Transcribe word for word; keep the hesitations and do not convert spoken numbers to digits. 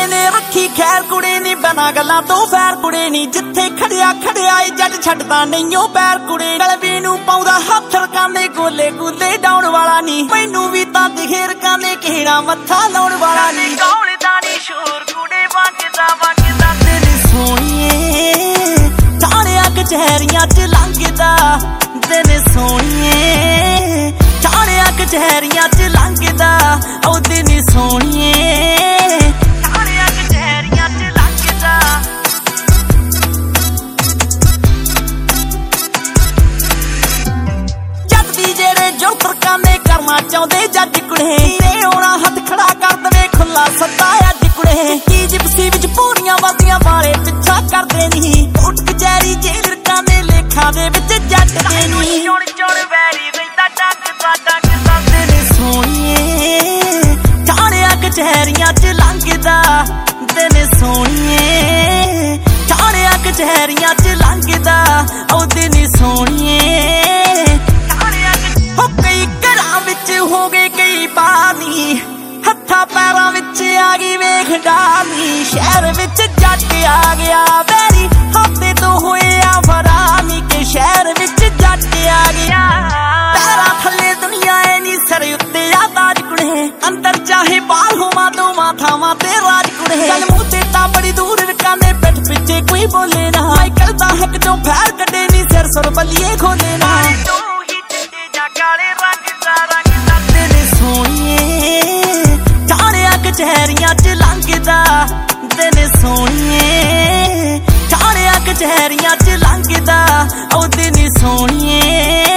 कुड़े ने रखी खैर कुड़े नी बिना गल्लां तो फैर कुड़े नी जिथे खड़िया खड़िया जट छड्डदा नहीं ओ पैर कुड़े गलवी नूं पाउंदा हत्थ रकाने गोले गोले डाउण वाला नी मैनू भी तां दिखे रकाने किहड़ा मत्था लाउण वाला नी कौन दानी शोर कुड़े वगदा वगदा तेरी सोहणीए थाणियां कचहरियां च लंघदा दिन सोहणीए थाणियां कचहरियां च लंघदा ओ दिन सोहणीए थाणियां कचहरियां च लंघदा जद भी जेड़े जुर्त कामे करना चाहुंदे जज कुड़े होना हथ खड़ा कर दवे खुला सदा अज कुड़े की जिप्सी विच पूरियां वादियां वाले पिछा करदे नी कोर्ट कचहरी जेल कामे लेखा दे विच जट दे नी चुण चुण वैरी रहिंदा डंगदा डंगदा तेरे सोहणीए थाणियां कचहरियां च लंघदा दिन सोहणीए थाणियां कचहरियां च लंघदा ओ दिन सोहणीए हो कई घरां विच हो गए कई पानी हत्था पैरां विच आ गई वेख डाली शहर विच जट आ गया वैरी हफ्ते तो होया फरानी के शहर विच जट आ गया पैरां थल्ले दुनिया ऐ नी सिर उत्ते आ ताज कुड़े अंदर चाहे बाल होवां दोवां थावां ते राज कुड़े गल मूंह ते तां बड़ी दूर रकाने पिठ पिछे कोई बोले ना माइकल दा हक चों फैर कड्डे नी सिर सुर बल्लिए खोले ना तू ही चिट्टे जा काले रंग दा रंग दा तेरे सोहणीए थाणियां कचहरियां च लंघदा दिन सोहणीए थाणियां कचहरियां च लंघदा ओ दिन सोहणीए।